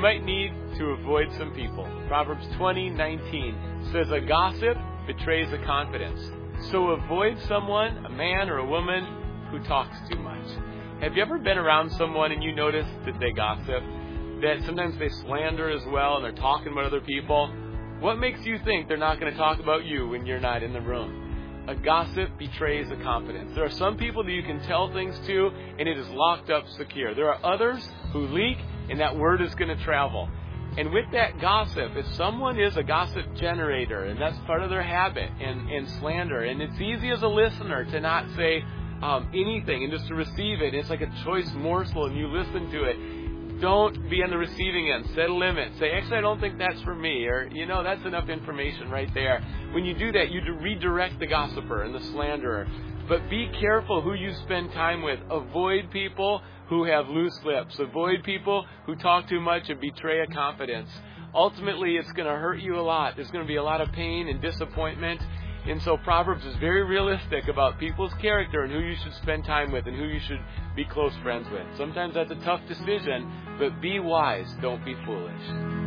might need to avoid some people. Proverbs 20:19 says, a gossip betrays a confidence. So avoid someone, a man or a woman, who talks too much. Have you ever been around someone and you notice that they gossip? That sometimes they slander as well and they're talking about other people? What makes you think they're not going to talk about you when you're not in the room? A gossip betrays a confidence. There are some people that you can tell things to and it is locked up secure. There are others who leak and that word is going to travel. And with that gossip, if someone is a gossip generator and that's part of their habit and slander, and it's easy as a listener to not say anything and just to receive it. It's like a choice morsel and you listen to it. Don't be on the receiving end. Set a limit. Say, actually, I don't think that's for me. Or, that's enough information right there. When you do that, you redirect the gossiper and the slanderer. But be careful who you spend time with. Avoid people who have loose lips. Avoid people who talk too much and betray a confidence. Ultimately, it's going to hurt you a lot. There's going to be a lot of pain and disappointment. And so Proverbs is very realistic about people's character and who you should spend time with and who you should be close friends with. Sometimes that's a tough decision, but be wise. Don't be foolish.